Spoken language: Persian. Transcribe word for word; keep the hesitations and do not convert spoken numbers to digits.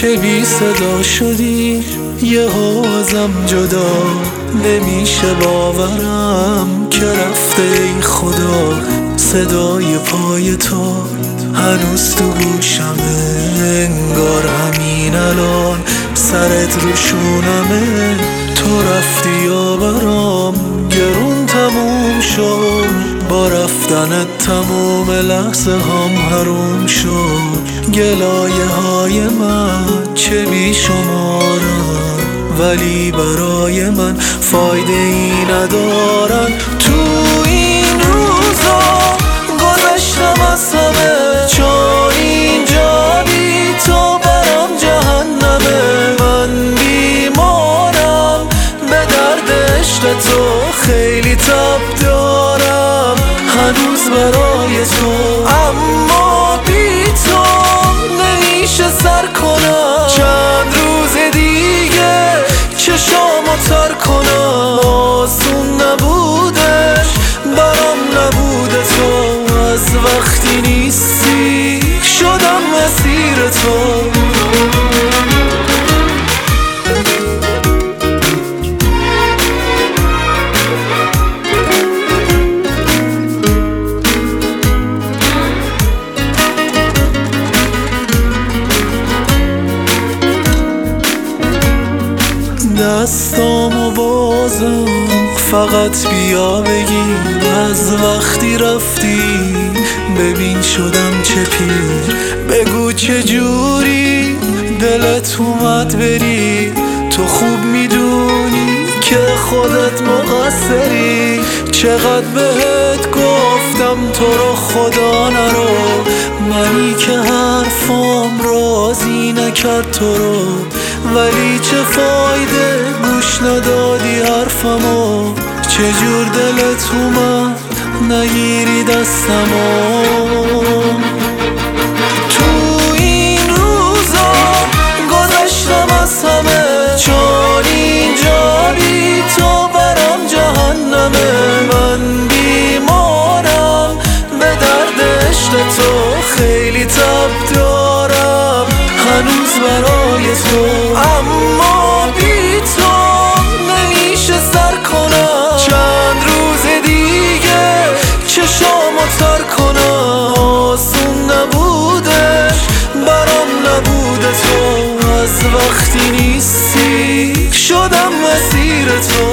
که بی صدا شدی یه ازم جدا نمیشه باورم که رفته ای خدا. صدای پای تو هنوز تو گوشمه، انگار همین الان سرت رو شونمه. تو رفتی یا برام گرون تموم شد، با رفتنت تموم لحظه هم حروم شد. گلایه های من چه بی شمارن، ولی برای من فایده ای ندارن. تو این روزا گذشتم از همه، چون اینجا بی تو برام جهنمه. من بیمارم به درد عشق تو، خیلی تب دارم هنوز برای تو، اما بی تو نمیشه سر کنم. چند روز دیگه چشامو تر کنم، آسون نبودش برام نبوده تو. از وقتی نیستی شدم اسیر تو. دستامو بازم فقط بیا بگیر، از وقتی رفتی ببین شدم چه پیر. بگو چه جوری دلت اومد بری، تو خوب میدونی که خودت مقصری. چقدر بهت گفتم تو رو خدا نرو، منی که حرفام راضی نکرد تو رو. ولی چه فایده گوش ندادی حرفمو، چجور دلت اومد نگیری دستمو. تو این روزا گذشتم از همه، چون اینجا بی تو برام جهنمه. من بیمارم به درد عشق تو، خیلی تب دارم هنوز برای تو، اما بی تو نمیشه سر کنم. چند روز دیگه چشامو تر کنم، آسون نبودش برام نبوده تو. از وقتی نیستی شدم اسیر تو.